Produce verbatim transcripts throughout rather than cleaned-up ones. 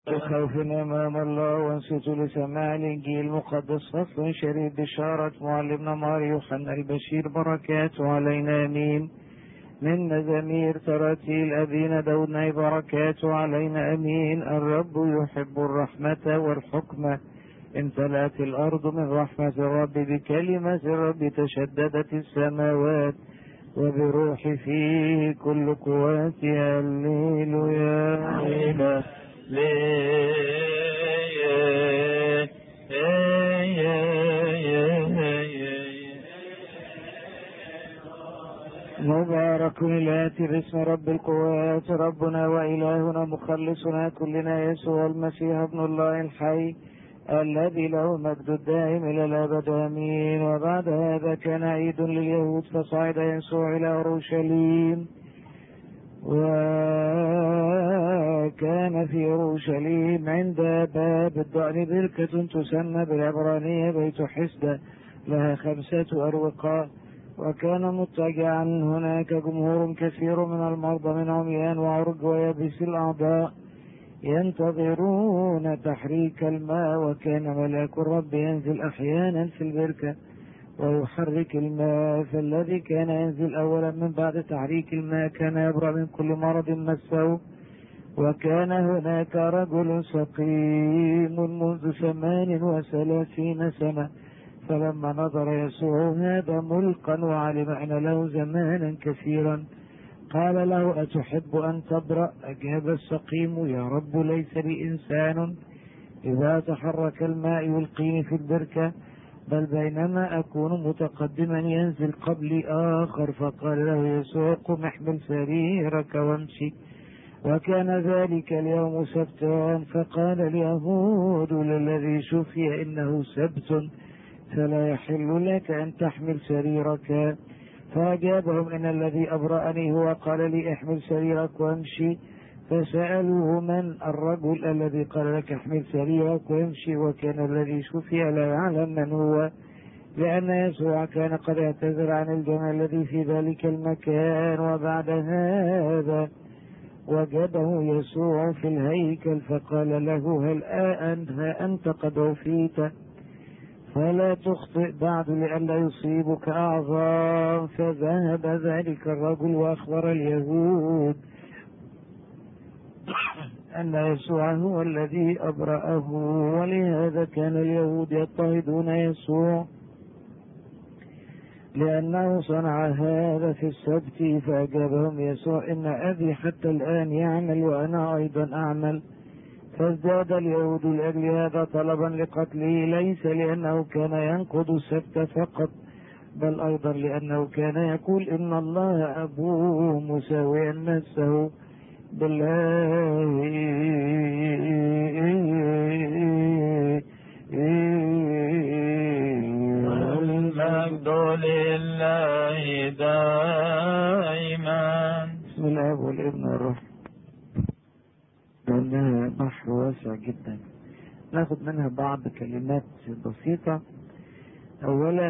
بخوف أمام الله وانصتوا لسماع الإنجيل المقدس. فصل شريف بشارة معلمنا ماري يوحنا البشير بركاته علينا آمين. من مزامير تراتيل أبينا داود ناي بركاته علينا آمين. الرب يحب الرحمة والحكمة، امتلأت الأرض من رحمة الرب، بكلمة الرب تشددت السماوات، وبروح فيه كل قواتها. هللويا. مبارك الآتي باسم رب القوات، ربنا وإلهنا مخلصنا كلنا يسوع المسيح ابن الله الحي، الذي له مجد الدائم إلى الأبد آمين. وبعد هذا كان عيد لليهود، فصعد يسوع إلى أورشليم، وكان في أورشليم عند باب الضأن بركة تسمى بالعبرانية بيت حسدة، لها خمسة أروقة. وكان مضطجعا هناك جمهور كثير من المرضى من عميان وعرج ويابس الأعضاء ينتظرون تحريك الماء. وكان ملاك الرب ينزل أحيانا في البركة ويحرك الماء، فالذي كان ينزل أولا من بعد تحريك الماء كان يبرأ من كل مرض مسه. وكان هناك رجل سقيم منذ ثمان وثلاثين سنة، فلما نظر يسوع هذا ملقا وعلم أن له زمانا كثيرا قال له: أتحب أن تبرأ؟ أجاب السقيم: يا رب، ليس لي إنسان إذا تحرك الماء يلقيني في البركة، بل بينما أكون متقدما ينزل قبلي آخر. فقال له يسوع: قم احمل سريرك وامشي. وكان ذلك اليوم سبتا، فقال اليهود للذي شفي: إنه سبت، فلا يحل لك أن تحمل سريرك. فأجابهم: إن الذي أبرأني هو قال لي: احمل سريرك وامشي. فسألوه: من الرجل الذي قال لك احمل سريرك وامشي؟ وكان الذي شفي لا يعلم من هو، لأن يسوع كان قد اعتذر عن الجمع الذي في ذلك المكان. وبعد هذا وجده يسوع في الهيكل، فقال له: هل ها أنت قد عفيت؟ فلا تخطئ بعد لئلا يصيبك أعظام. فذهب ذلك الرجل وأخبر اليهود أن يسوع هو الذي أبرأه، ولهذا كان اليهود يضطهدون يسوع لأنه صنع هذا في السبت. فأجابهم يسوع: إن أبي حتى الآن يعمل وأنا أيضا أعمل. فازداد اليهود لأجل هذا طلبا لقتله، ليس لأنه كان ينقض السبت فقط، بل أيضا لأنه كان يقول: إن الله أبوه مساويا نفسه بالله. والمجد لله دائما. بسم الله والابن والروح. لأنها بحر واسع جدا، ناخد منها بعض كلمات بسيطة. أولا،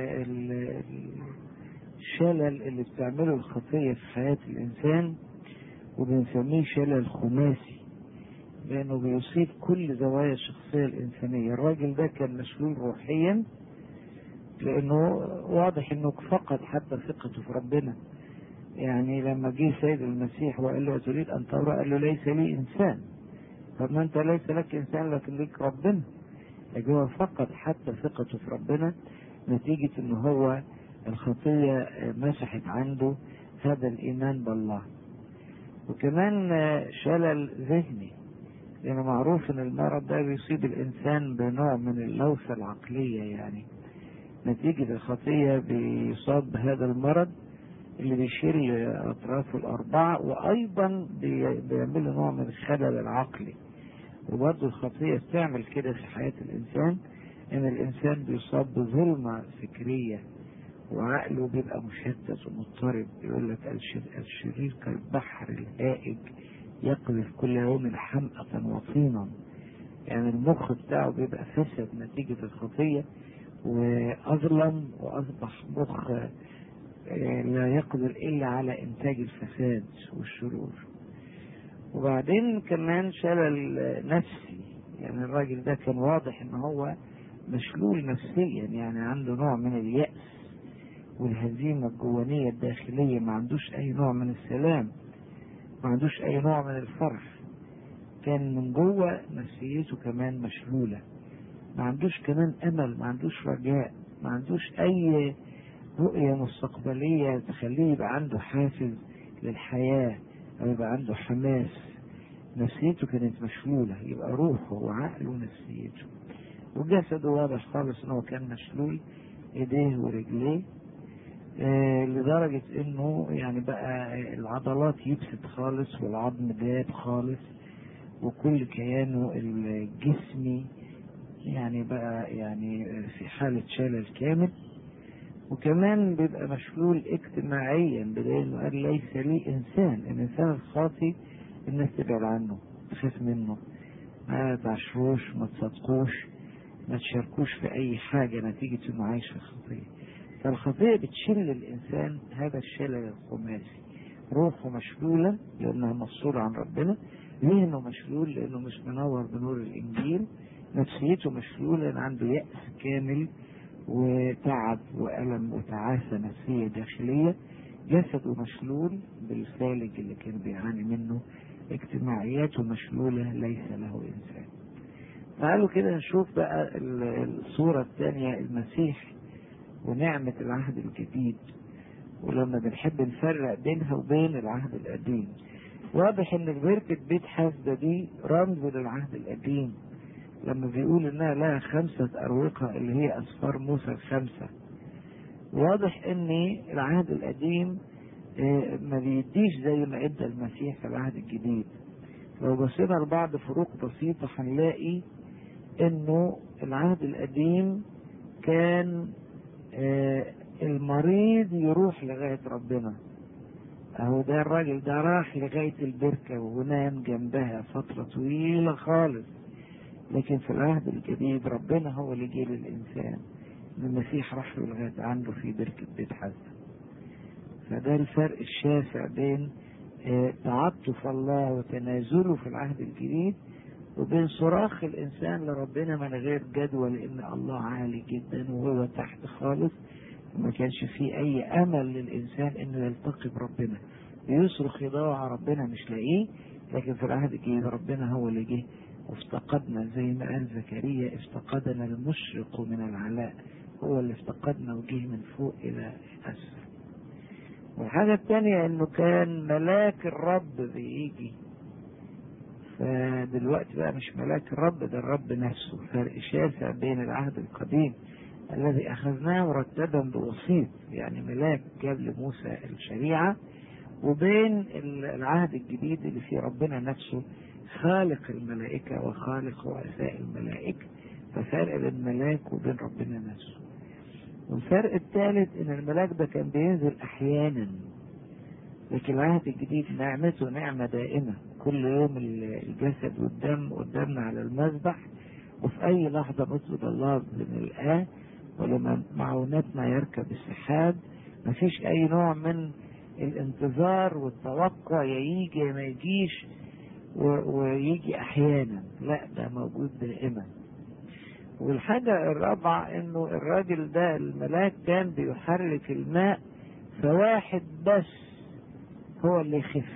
الشلل اللي بتعمله الخطية في حياة الإنسان، وبنسميه شلل خماسي، لأنه بيصيب كل زوايا الشخصية الإنسانية. الراجل ده كان مشلول روحيا، لأنه واضح أنه فقد حتى ثقته في ربنا. يعني لما جه سيد المسيح وقال له: تريد أن تبرأ؟ قال له: ليس لي إنسان. طب ما أنت ليس لك إنسان لكن لك ربنا. لكن هو فقد حتى ثقته في ربنا نتيجة أنه هو الخطية مسحت عنده هذا الإيمان بالله. وكمان شلل ذهني، لأنه معروف أن المرض ده بيصيب الإنسان بنوع من اللوثة العقلية، يعني نتيجة الخطية بيصاب هذا المرض اللي بيشير لأطرافه الأربعة، وأيضا بيعمل نوع من الخلل العقلي. وبرضه الخطية بتعمل كده في حياة الإنسان، إن الإنسان بيصاب بظلمة فكرية وعقله بيبقى مشتت ومضطرب. يقول لك: الشرير كالبحر الهائج يقذف كل يوم حمأة وطينا. يعني المخ بتاعه بيبقى فسد نتيجة الخطية، وأظلم وأصبح مخ لا يقدر إلا على إنتاج الفساد والشرور. وبعدين كمان شلل نفسي، يعني الراجل ده كان واضح ان هو مشلول نفسيا، يعني عنده نوع من اليأس والهزيمة الجوانية الداخلية، ما عندوش اي نوع من السلام، ما عندوش اي نوع من الفرح، كان من جوه نفسيته كمان مشلولة، ما عندوش كمان امل، ما عندوش رجاء، ما عندوش اي رؤية مستقبلية تخليه يبقى عنده حافز للحياة او يبقى عنده حماس. نفسيته كانت مشلولة، يبقى روحه وعقله ونفسيته، وجسده واضح خالص انه كان مشلول، ايديه ورجليه، آه لدرجة انه يعني بقى العضلات يبست خالص والعظم داب خالص، وكل كيانه الجسمي يعني بقى يعني في حالة شلل كامل. وكمان بيبقى مشلول اجتماعيا، بدليل قال ليس لي انسان، الانسان الخاطي الناس تبعد عنه، تخاف منه، ما تعشروش، ما تصدقوش، ما تشاركوش في اي حاجة نتيجة انه عايش في الخطية. فالخطية بتشل الانسان هذا الشلل الخماسي، روحه مشلولة لانها مفصولة عن ربنا، ذهنه مشلول لانه مش منور بنور الانجيل، نفسيته مشلولة لان عنده يأس كامل وتعب وألم وتعاسة نفسية داخلية، جسده مشلول بالفالج اللي كان بيعاني منه، اجتماعياته مشلولة، ليس له إنسان. تعالوا كده نشوف بقى الصورة الثانية، المسيح ونعمة العهد الجديد، ولما بنحب نفرق بينها وبين العهد القديم. واضح ان بركة بيت حسدة دي رمز للعهد القديم، لما بيقول انها لها خمسة اروقة اللي هي اسفار موسى الخمسة. واضح ان العهد القديم ما بيديش زي ما ادى المسيح في العهد الجديد. لو بصينا لبعض فروق بسيطة هنلاقي انه العهد القديم كان المريض يروح لغاية ربنا، اهو ده الراجل ده راح لغاية البركة ونام جنبها فترة طويلة خالص. لكن في العهد الجديد ربنا هو اللي جه للإنسان، المسيح راح له لغاية عنده في بركة بيت حسدة. فده الفرق الشاسع بين تعاطف الله وتنازله في العهد الجديد وبين صراخ الإنسان لربنا من غير جدوى، لأن الله عالي جدا وهو تحت خالص، وما كانش فيه أي أمل للإنسان إنه يلتقي بربنا، يصرخ يدور على ربنا مش لاقيه. لكن في العهد الجديد ربنا هو اللي جه وافتقدنا، زي ما قال زكريا افتقدنا المشرق من العلاء، هو اللي افتقدنا وجه من فوق إلى أسفل. والحاجة الثانية إنه كان ملاك الرب بيجي، فدلوقتي بقى مش ملاك الرب، ده الرب نفسه. فرق شاسع بين العهد القديم الذي أخذناه مرتبا بوسيط، يعني ملاك جاب لموسى الشريعة، وبين العهد الجديد اللي فيه ربنا نفسه خالق الملائكة وخالق رؤساء الملائكة. ففرق بين الملاك وبين ربنا نفسه. والفرق الثالث ان الملاك ده كان بينزل احيانا، لكن العهد الجديد نعمته نعمة دائمة، كل يوم الجسد والدم قدامنا على المذبح، وفي اي لحظة نطلب الله بنلقاه، ولما معوناتنا يركب السحاب، مفيش اي نوع من الانتظار والتوقع يا يجي ما يجيش ويجي احيانا، لا ده موجود دائما. والحاجة الرابعة انه الراجل ده الملاك كان بيحرك الماء، فواحد بس هو اللي يخف،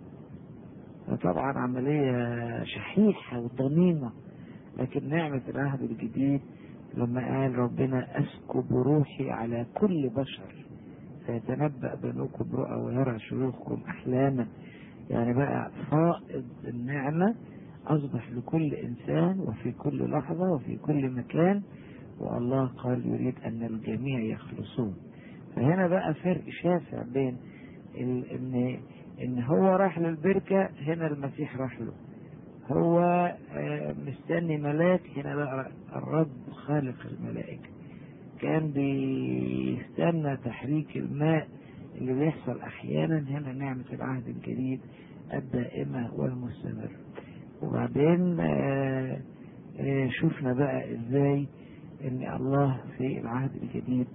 فطبعا عملية شحيحة وضنينة. لكن نعمة العهد الجديد لما قال ربنا أسكب روحي على كل بشر فيتنبأ بنوكم برؤى ويرى شيوخكم أحلاما، يعني بقى فائض النعمة أصبح لكل إنسان وفي كل لحظة وفي كل مكان، والله قال يريد أن الجميع يخلصون. فهنا بقى فرق شاسع بين إن إن هو راح للبركة، هنا المسيح راح له، هو مستني ملاك، هنا بقى الرب خالق الملائكة كان بيستنى تحريك الماء اللي بيحصل أحيانا، هنا نعمة العهد الجديد الدائمة والمستمر. وبعدين آآ آآ شفنا بقى ازاي ان الله في العهد الجديد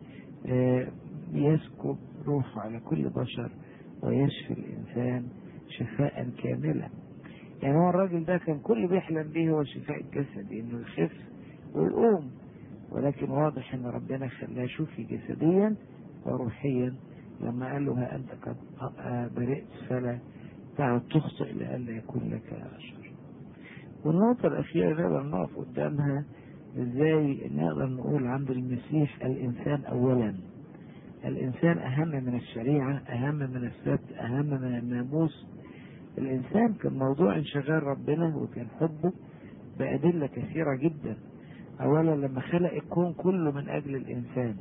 يسكب روحه على كل بشر ويشفي الانسان شفاء كاملا. يعني هو الراجل ده كان كل بيحلم به هو شفاء الجسد، انه يخف ويقوم، ولكن واضح ان ربنا خلاه شفي جسديا وروحيا لما قال له ها انت قد برئت فلا تعد تخطئ لئلا يكون لك شر. والنقطة الأخيرة نقدر نقف قدامها ازاي نقدر نقول عند المسيح الإنسان أولا. الإنسان أهم من الشريعة، أهم من السبت، أهم من الناموس. الإنسان كان موضوع انشغال ربنا وكان حبه بأدلة كثيرة جدا. أولا لما خلق الكون كله من أجل الإنسان،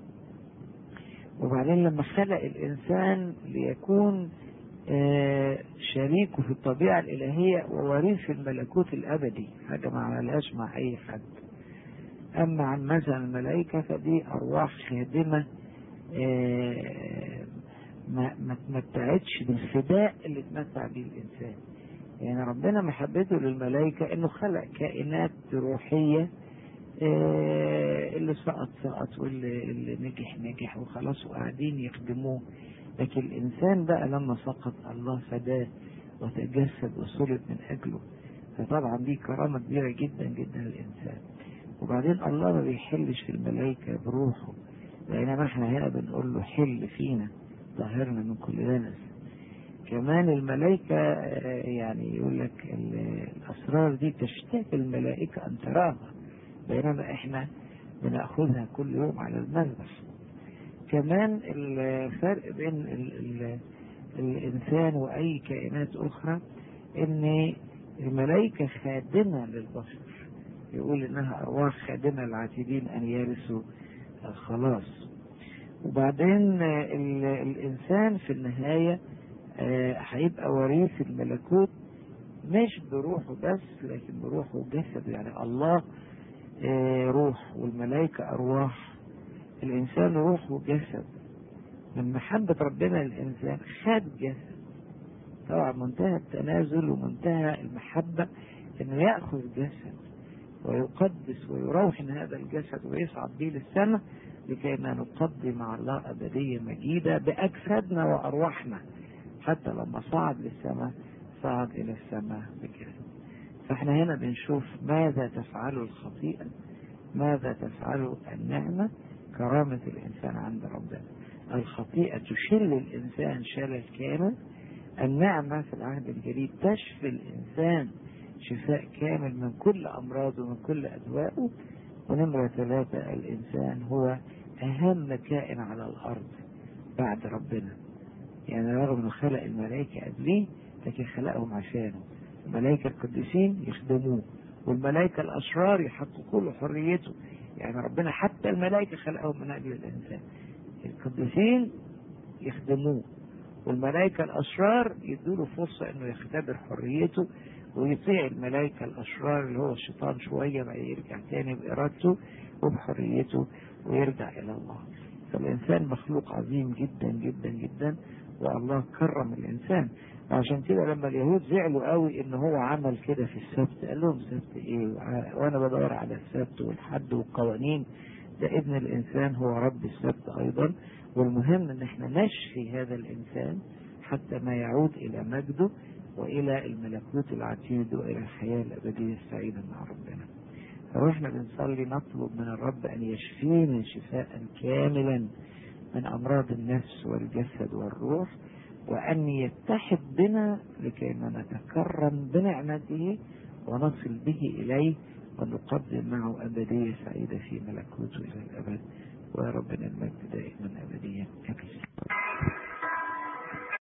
وبعدين لما خلق الإنسان ليكون آه شريكه في الطبيعة الإلهية ووريث الملكوت الأبدي، حاجة ما عملهاش مع أي حد. أما عن مثلا الملائكة فدي أرواح خادمة آه ما ما تمتعتش بالفداء اللي اتمتع به الإنسان. يعني ربنا محبته للملائكة إنه خلق كائنات روحية، آه اللي سقط سقط واللي اللي نجح نجح وخلاص وقاعدين يخدموه. لكن الإنسان بقى لما سقط الله فداه وتجسد وصلب من أجله، فطبعا دي كرامة كبيرة جدا جدا للإنسان. وبعدين الله ما بيحلش في الملائكة بروحه، بينما احنا هنا بنقول له حل فينا طهرنا من كل دنس. كمان الملائكة يعني يقول لك الأسرار دي تشتاق الملائكة أن تراها، بينما احنا بنأخذها كل يوم على المذبح. كمان الفرق بين ال ال الإنسان وأي كائنات أخرى إن الملائكة خادمة للبشر، يقول إنها أرواح خادمة العاتدين أن يرثوا الخلاص. وبعدين الإنسان في النهاية هيبقى وريث الملكوت مش بروحه بس لكن بروحه وجسده. يعني الله روح والملائكة أرواح، الإنسان روح وجسد. من محبة ربنا للإنسان خد جسد، طبعا منتهى التنازل ومنتهى المحبة إنه يأخذ جسد ويقدس ويروح هذا الجسد ويصعد به للسماء لكي ما نقضي مع الله أبدية مجيدة بأجسادنا وأرواحنا. حتى لما صعد للسماء صعد إلى السماء بجسد. فإحنا هنا بنشوف ماذا تفعل الخطيئة، ماذا تفعل النعمة، كرامة الإنسان عند ربنا. الخطيئة تشل الإنسان شلل كامل، النعمة في العهد الجديد تشفي الإنسان شفاء كامل من كل أمراضه ومن كل أدوائه. ونمرة ثلاثة الإنسان هو أهم كائن على الأرض بعد ربنا. يعني رغم أنه خلق الملائكة قبليه لكن خلقهم عشانه. الملائكة القديسين يخدموه والملائكة الأشرار يحققوا له حريته. يعني ربنا حتى الملائكة خلقهم من أجل الإنسان. القديسين يخدموه والملائكة الأشرار يدوله فرصة أنه يختبر حريته ويطيع الملائكة الأشرار اللي هو الشيطان شوية بقى يرجع تاني بإرادته وبحريته ويرجع إلى الله. فالإنسان مخلوق عظيم جدا جدا جدا، والله كرم الإنسان. وعشان كده لما اليهود زعلوا قوي إن هو عمل كده في السبت، قال لهم سبت إيه وأنا بدور على السبت والحد والقوانين؟ ده ابن الإنسان هو رب السبت أيضا. والمهم إن احنا نشفي هذا الإنسان حتى ما يعود إلى مجده وإلى الملكوت العتيد وإلى الحياة الأبدية السعيدة مع ربنا. فإحنا بنصلي نطلب من الرب أن يشفينا شفاء كاملا من أمراض النفس والجسد والروح، وأن يتحد بنا لكي ما نتكرم بنعمته ونصل به إليه ونقدم معه أبدية سعيدة في ملكوته إلى الأبد. وربنا المجد دائما أبديا.